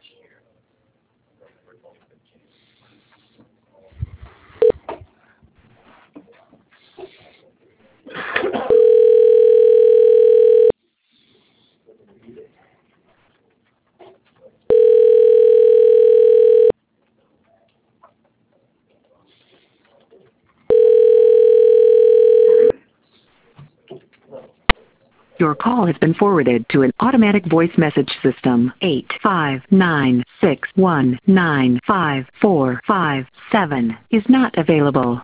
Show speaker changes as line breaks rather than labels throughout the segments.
Your call has been forwarded to an automatic voice message system. 85961954557 is not available.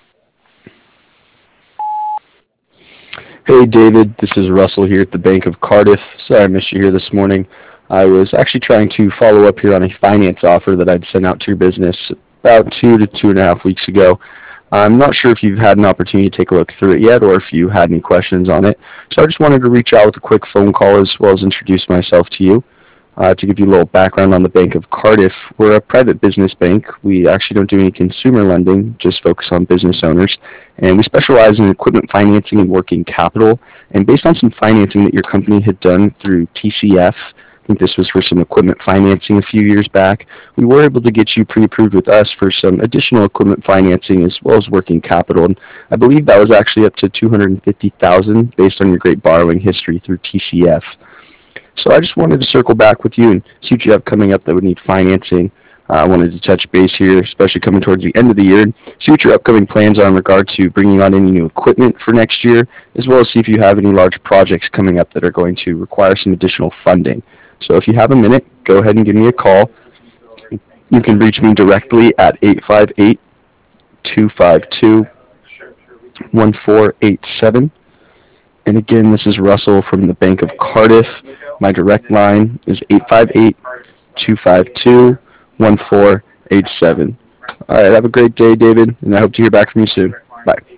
Hey David, this is Russell here at the Bank of Cardiff. Sorry I missed you here this morning. I was actually trying to follow up here on a finance offer that I'd sent out to your business about 2 to 2.5 weeks ago. I'm not sure if you've had an opportunity to take a look through it yet or if you had any questions on it. So I just wanted to reach out with a quick phone call as well as introduce myself to you. To give you a little background on the Bank of Cardiff, we're a private business bank. We actually don't do any consumer lending, just focus on business owners. And we specialize in equipment financing and working capital. And based on some financing that your company had done through TCF, I think this was for some equipment financing a few years back, we were able to get you pre-approved with us for some additional equipment financing as well as working capital. And I believe that was actually up to $250,000 based on your great borrowing history through TCF. So I just wanted to circle back with you and see what you have coming up that would need financing. I wanted to touch base here, especially coming towards the end of the year, and see what your upcoming plans are in regard to bringing on any new equipment for next year, as well as see if you have any large projects coming up that are going to require some additional funding. So if you have a minute, go ahead and give me a call. You can reach me directly at 858-252-1487. And again, this is Russell from the Bank of Cardiff. My direct line is 858-252-1487. All right, have a great day, David, and I hope to hear back from you soon. Bye.